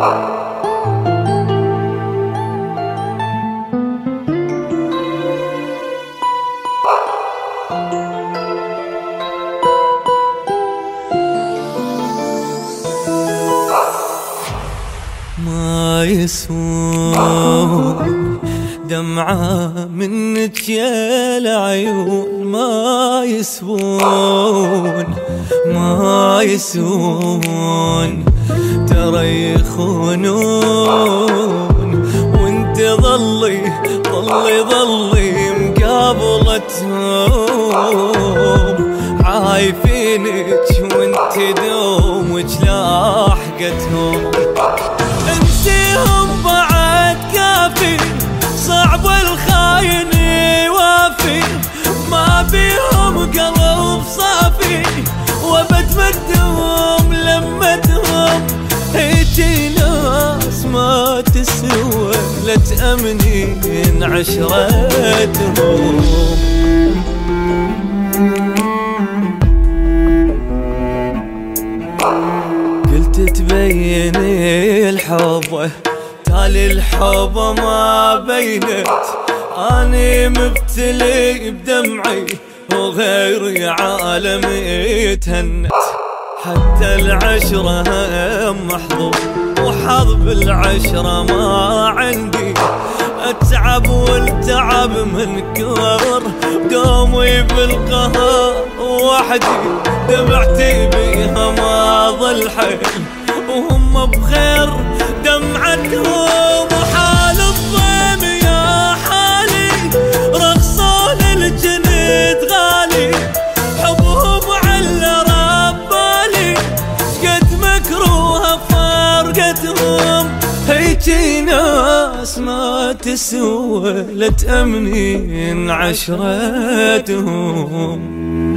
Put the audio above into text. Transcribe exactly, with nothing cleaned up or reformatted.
ما يسوون دمعة منك يا العيون، ما يسوون ما يسوون، ترى يخونون وانت ظلي ظلي ظلي مقابلتهم، عايفينك وانت دومك لاحقتهم، انتهم بعد كافي صعب الخاين يوافي، ما بيهم قلب صافي وابد مدهم لمتهم، هيجي ناس ما تسوى لا تأمنين عشرتهم. قلت تبيني الحب تالي الحب ما بينت، اني مبتلي بدمعي وغيري عالمي يتهنت، حتى العشرة محظوظ وحظ بالعشرة ما عندي، اتعب والتعب من كبر قومي بالقهر وحدي، دمعتي بيها ما ظل حيل وهم بخير دمعتهم، وحال الضيم يا حالي رخصون الجنيد غالي، حبهم على ربالي شقد مكروهة فرقتهم، هيجي ناس ما تسوى لا تأمنين عشرتهم.